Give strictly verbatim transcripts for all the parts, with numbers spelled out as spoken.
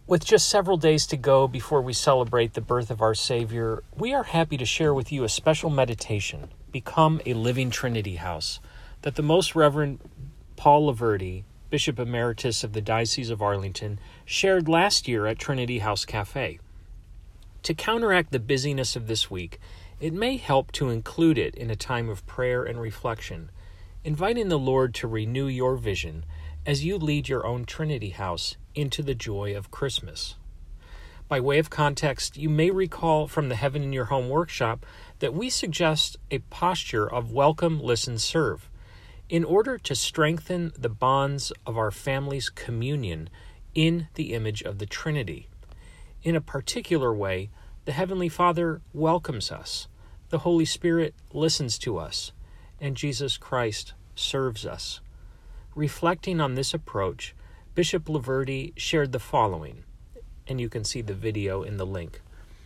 With just several days to go before we celebrate the birth of our Savior, we are happy to share with you a special meditation, Become a Living Trinity House, that the Most Reverend Paul Laverty, Bishop Emeritus of the Diocese of Arlington, shared last year at Trinity House Cafe. To counteract the busyness of this week, it may help to include it in a time of prayer and reflection, inviting the Lord to renew your vision as you lead your own Trinity House into the joy of Christmas. By way of context, you may recall from the Heaven in Your Home workshop that we suggest a posture of welcome, listen, serve, in order to strengthen the bonds of our family's communion in the image of the Trinity. In a particular way, the Heavenly Father welcomes us, the Holy Spirit listens to us, and Jesus Christ serves us. Reflecting on this approach, Bishop Laverty shared the following, and you can see the video in the link.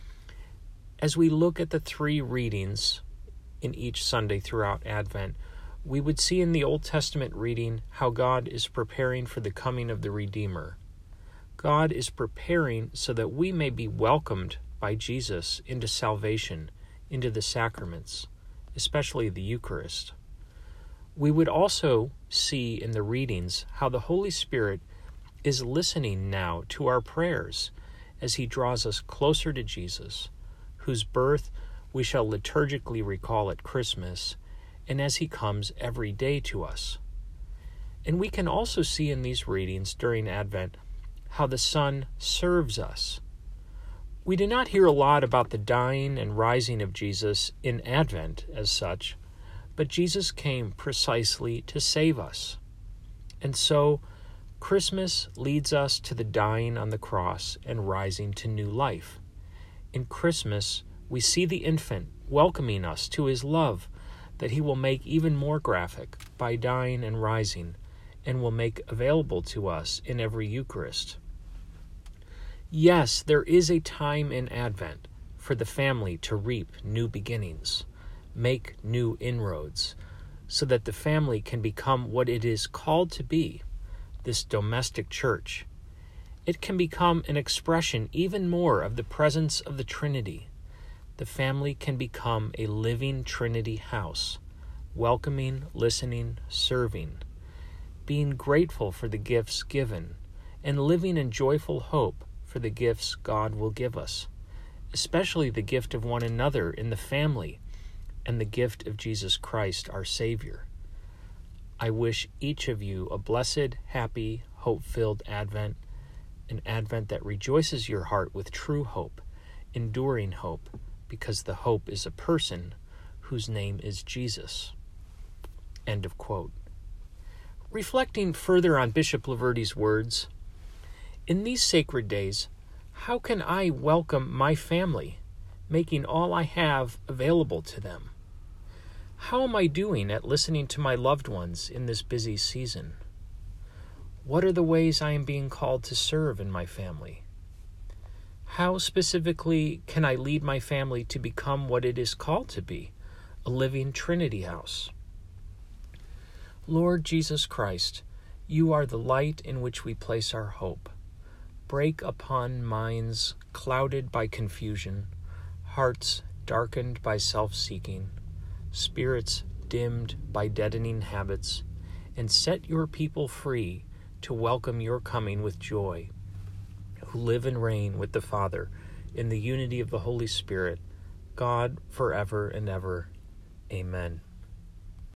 As we look at the three readings in each Sunday throughout Advent, we would see in the Old Testament reading how God is preparing for the coming of the Redeemer. God is preparing so that we may be welcomed by Jesus into salvation, into the sacraments, especially the Eucharist. We would also see in the readings how the Holy Spirit is listening now to our prayers as he draws us closer to Jesus, whose birth we shall liturgically recall at Christmas, and as he comes every day to us. And we can also see in these readings during Advent how the Son serves us. We do not hear a lot about the dying and rising of Jesus in Advent as such, but Jesus came precisely to save us. And so, Christmas leads us to the dying on the cross and rising to new life. In Christmas, we see the infant welcoming us to his love that he will make even more graphic by dying and rising, and will make available to us in every Eucharist. Yes, there is a time in Advent for the family to reap new beginnings, make new inroads, so that the family can become what it is called to be, this domestic church. It can become an expression even more of the presence of the Trinity. The family can become a living Trinity house, welcoming, listening, serving, being grateful for the gifts given, and living in joyful hope for the gifts God will give us, especially the gift of one another in the family, and the gift of Jesus Christ, our Savior. I wish each of you a blessed, happy, hope-filled Advent, an Advent that rejoices your heart with true hope, enduring hope, because the hope is a person whose name is Jesus. End of quote. Reflecting further on Bishop Laverty's words, in these sacred days, how can I welcome my family, making all I have available to them? How am I doing at listening to my loved ones in this busy season? What are the ways I am being called to serve in my family? How specifically can I lead my family to become what it is called to be, a living Trinity house? Lord Jesus Christ, you are the light in which we place our hope. Break upon minds clouded by confusion, hearts darkened by self-seeking, spirits dimmed by deadening habits, and set your people free to welcome your coming with joy, who live and reign with the Father in the unity of the Holy Spirit, God forever and ever. Amen.